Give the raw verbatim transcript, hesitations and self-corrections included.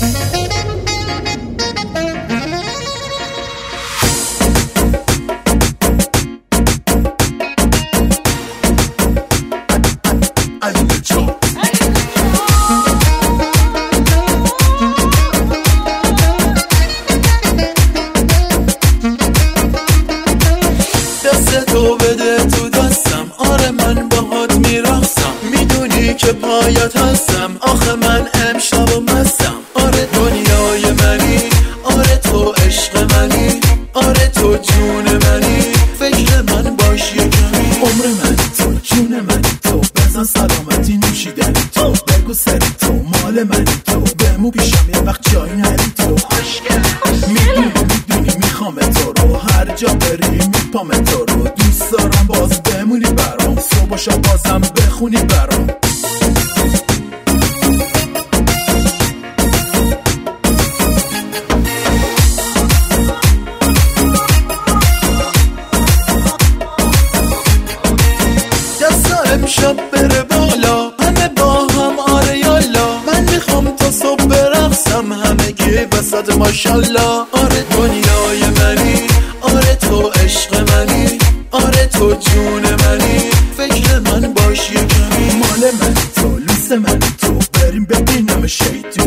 تو بده تو دستم، آره من باهات میرقصم، میدونی که پایت هستم، آخه من امشب و مستم. آره دنیای منی، آره تو عشق منی، آره تو جون منی، فکر من باش یه کمی. عمر من تو، جون من تو، بزن سلامتی نوشیدنی تو، بگو سری تو، مال منی تو، بمو پیشم یه وقت جایی نری تو. میدونی میدونی میخوام تو رو، هر جا بری میپام تو رو، دوست دارم باز بمونی برام، صبح و شب بازم بخونی برام. دستا امشب بره بالا، همه با هم آره یالا، من میخوام تا صبح برقصم، همه گی وسط ماشالله. آره دنیای منی، آره تو عشق منی، آره تو جون منی، فکر من باش یه کمی. مال من تو، لوس من تو، بریم ببینم شیطون.